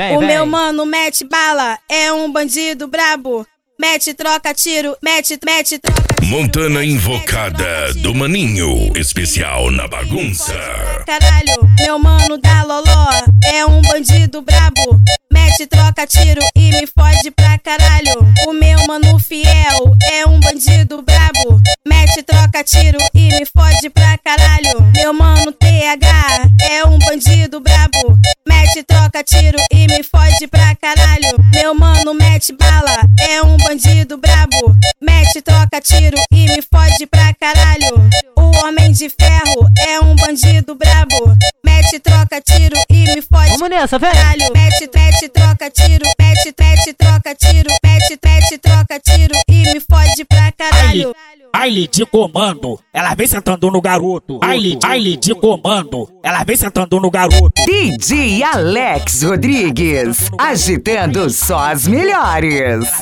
O meu mano mete bala, é um bandido brabo. Mete, troca, tiro, mete, troca, tiro. Montana Invocada do Maninho, especial na bagunça. Caralho, meu mano da Loló, é um bandido brabo. Mete, troca, tiro e me fode pra caralho. O meu mano fiel é um bandido brabo. Mete, troca, tiro e me fode pra caralho. Meu mano TH é um bandido brabo. Mete, troca, tiro e me fode pra caralho. Meu mano mete bala, é um bandido brabo. Mete, troca, tiro e me fode pra caralho. O Homem de Ferro é um bandido brabo. Mete, troca, tiro e me fode. Vamos nessa, velho. Caralho. Mete, troca, tiro. Mete, troca, tiro. Mete, troca, tiro e me fode pra caralho. Baile de comando, ela vem sentando no garoto. Baile de comando, ela vem sentando no garoto. DJ Alex Rodrigues, agitando só as melhores.